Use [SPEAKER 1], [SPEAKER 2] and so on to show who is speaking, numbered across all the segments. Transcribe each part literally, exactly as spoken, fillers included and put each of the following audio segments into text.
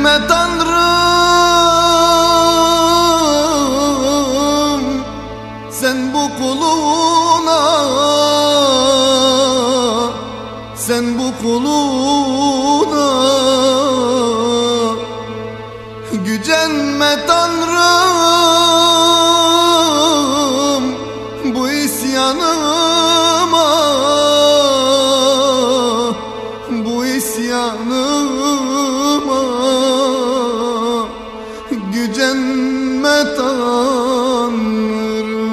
[SPEAKER 1] Gücenme Tanrım, sen bu kuluna, sen bu kuluna. Gücenme Tanrım, bu isyanıma, bu isyanıma. Gücenme Tanrım.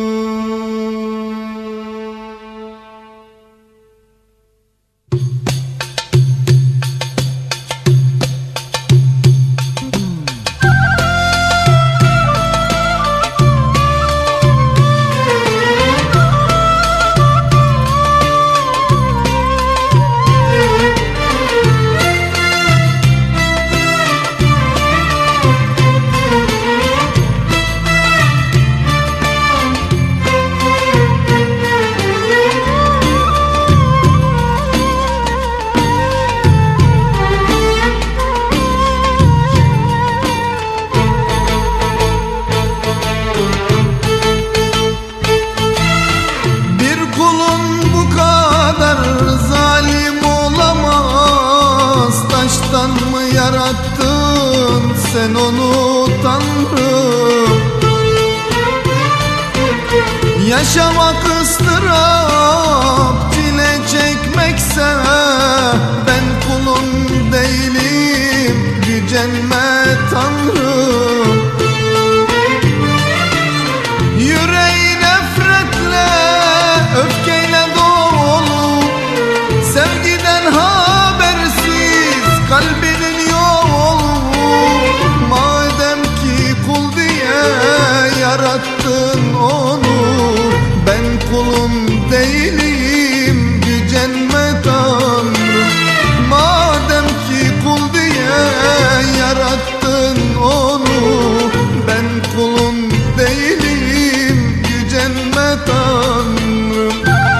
[SPEAKER 1] Yarattın sen onu Tanrım. Yaşamak ıstırap, çile çekmekse ben kulun değilim. Gücenme Tanrım. Yüreği nefretle, öfkeyle dolu, sevgiden habersiz kalbinin yarattın onu, ben kulun değilim. Gücenme Tanrım. Madem ki kul diye yarattın onu, ben kulun değilim. Gücenme Tanrım.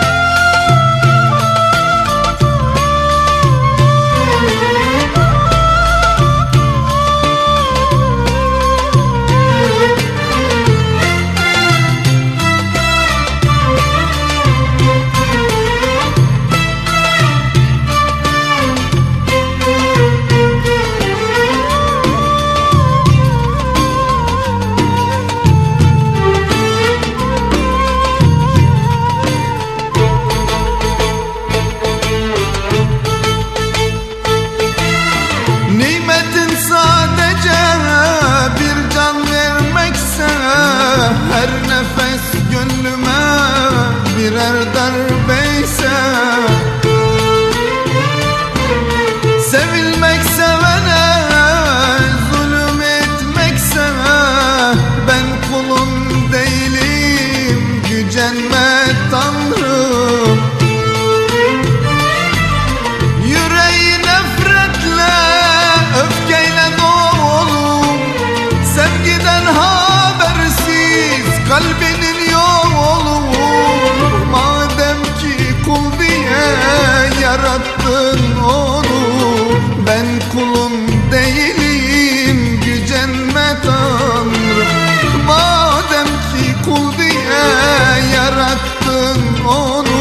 [SPEAKER 1] Her nefes gönlüme birer darbeyse, sevilmek sevene zulüm etmekse ben kulun değilim. Gücenme Tanrım. Yüreği nefretle, öfkeyle dolu, sevgiden habersiz kalbinin yolu. Madem ki kul diye yarattın onu, ben kulun değilim. Gücenme Tanrım. Madem ki kul diye yarattın onu,